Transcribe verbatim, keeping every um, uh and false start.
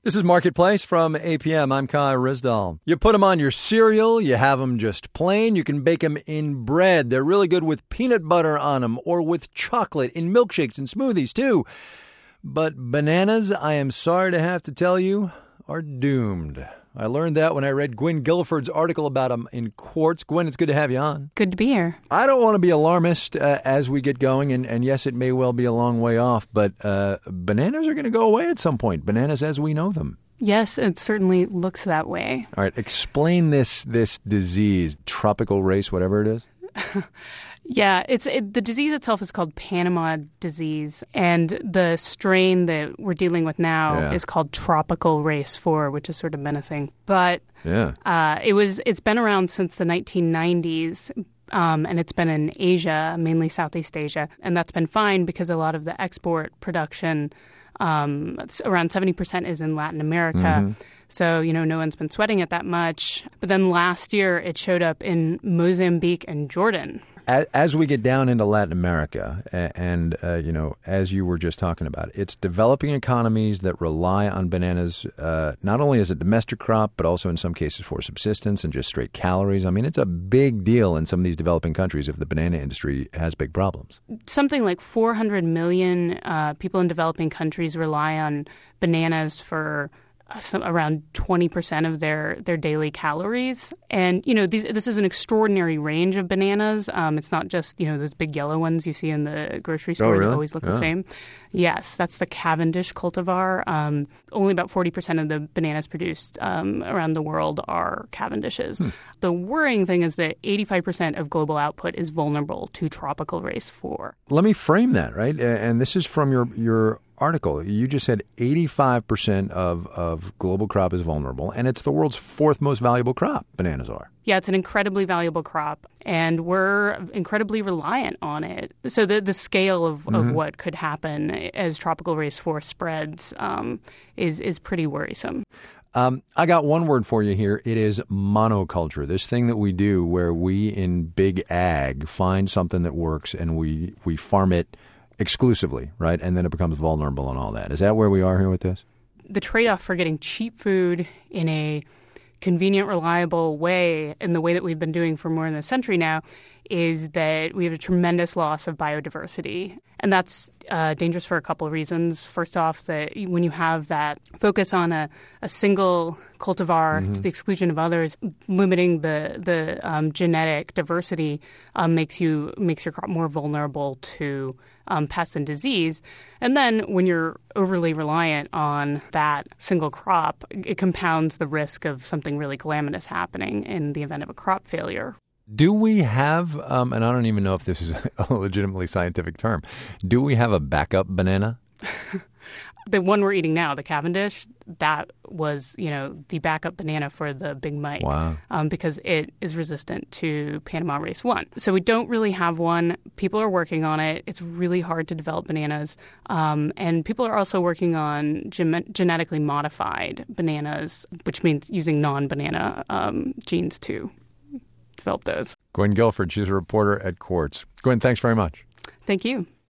This is Marketplace from A P M. I'm Kai Rizdal. You put them on your cereal. You have them just plain. You can bake them in bread. They're really good with peanut butter on them or with chocolate in milkshakes and smoothies, too. But bananas, I am sorry to have to tell you, are doomed. I learned that when I read Gwen Guilford's article about them in Quartz. Gwen, it's good to have you on. Good to be here. I don't want to be alarmist uh, as we get going, and, and yes, it may well be a long way off, but uh, bananas are going to go away at some point. Bananas as we know them. Yes, it certainly looks that way. All right, explain this this disease, tropical race, whatever it is. Yeah, it's it, the disease itself is called Panama disease, and the strain that we're dealing with now yeah. is called tropical race four, which is sort of menacing. But yeah. uh, it was it's been around since the nineteen nineties. Um, and it's been in Asia, mainly Southeast Asia, and that's been fine because a lot of the export production, um, around seventy percent, is in Latin America. Mm-hmm. So, you know, no one's been sweating it that much. But then last year, it showed up in Mozambique and Jordan. As we get down into Latin America, and, uh, you know, as you were just talking about, it's developing economies that rely on bananas, uh, not only as a domestic crop, but also in some cases for subsistence and just straight calories. I mean, it's a big deal in some of these developing countries if the banana industry has big problems. Something like four hundred million uh, people in developing countries rely on bananas for Some, around twenty percent of their, their daily calories. And, you know, these, this is an extraordinary range of bananas. Um, it's not just, you know, those big yellow ones you see in the grocery store oh, really? that always look yeah. the same. Yes, that's the Cavendish cultivar. Um, only about forty percent of the bananas produced um, around the world are Cavendishes. Hmm. The worrying thing is that eighty-five percent of global output is vulnerable to tropical race four. Let me frame that, right? And this is from your your article. You just said eighty-five percent of, of global crop is vulnerable, and it's the world's fourth most valuable crop, bananas are. Yeah, it's an incredibly valuable crop, and we're incredibly reliant on it. So the the scale of, mm-hmm. of what could happen as tropical race four spreads um, is, is pretty worrisome. Um, I got one word for you here. It is monoculture, this thing that we do where we in big ag find something that works and we, we farm it exclusively, right? And then it becomes vulnerable and all that. Is that where we are here with this? The trade-off for getting cheap food in a convenient, reliable way, in the way that we've been doing for more than a century now, is that we have a tremendous loss of biodiversity. And that's uh, dangerous for a couple of reasons. First off, that when you have that focus on a, a single cultivar mm-hmm. to the exclusion of others, limiting the the um, genetic diversity um, makes you makes your crop more vulnerable to um, pests and disease. And then when you're overly reliant on that single crop, it compounds the risk of something really calamitous happening in the event of a crop failure. Do we have, um, and I don't even know if this is a legitimately scientific term, do we have a backup banana? The one we're eating now, the Cavendish, that was, you know, the backup banana for the Big Mike. Wow. Um, because it is resistant to Panama race one. So we don't really have one. People are working on it. It's really hard to develop bananas. Um, and people are also working on gen- genetically modified bananas, which means using non-banana um, genes too. Develop those. Gwen Guilford, she's a reporter at Quartz. Gwen, thanks very much. Thank you.